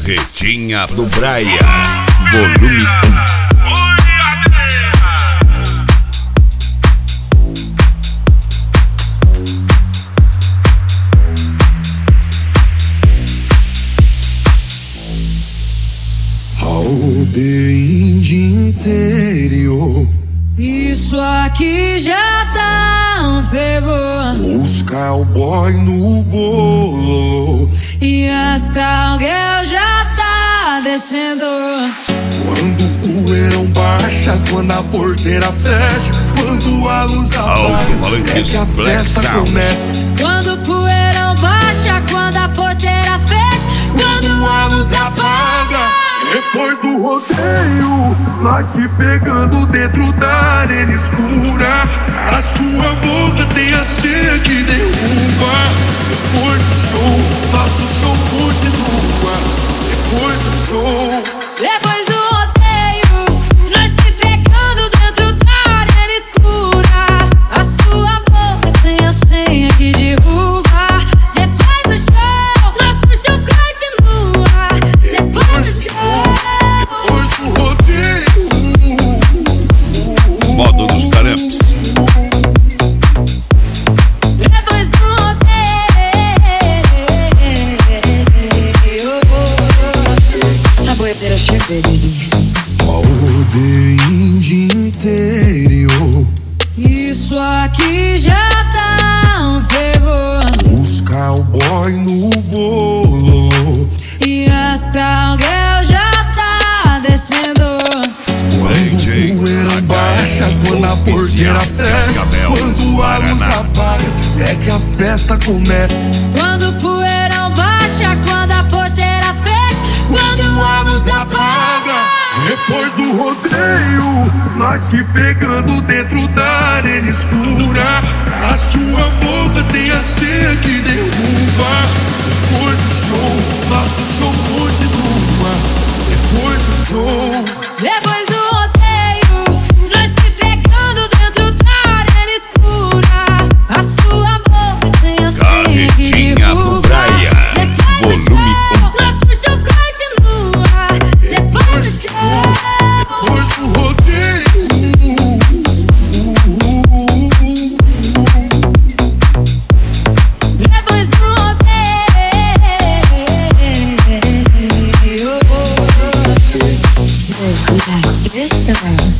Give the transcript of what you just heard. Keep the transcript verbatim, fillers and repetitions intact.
Carretinha do Braia, volume um. Aldeia de interior, isso aqui já tá um fervor. Os cowboy no bolo e as cowgirl já tá descendo. Quando o poeirão baixa, quando a porteira fecha, quando a luz apaga, é que a festa começa. Quando o poeirão baixa, quando a porteira fecha, quando a luz apaga. Depois do rodeio, nós se pegando dentro da arena escura. A sua boca tem a senha que derruba. Depois do show, nosso show continua. Depois do show, depois do rodeio, nós se pegando dentro da arena escura. A sua boca tem a senha que derruba. Depois do show, nosso show continua. Depois do show, depois do rodeio, modo dos talentos. Depois do rodeio, a boiadeira chegou, baby. Aldeia de interior, isso aqui já tá um fervor. Os cowboy no bolo e as cowgirl já tá descendo. Quando o poeirão baixa, quando a porteira fecha, quando a luz apaga, é que a festa começa. Quando o poeirão baixa, quando a porteira fecha, quando a luz apaga. Depois do rodeio, nós se pegando dentro da arena escura. A sua boca tem a senha que derruba. Depois do show, nosso show continua. Depois do show, depois do rodeio, nós se pegando dentro da arena escura. A sua boca tem a senha que derruba. Depois do show, nosso show continua. Depois do show, depois do rodeio, depois do rodeio,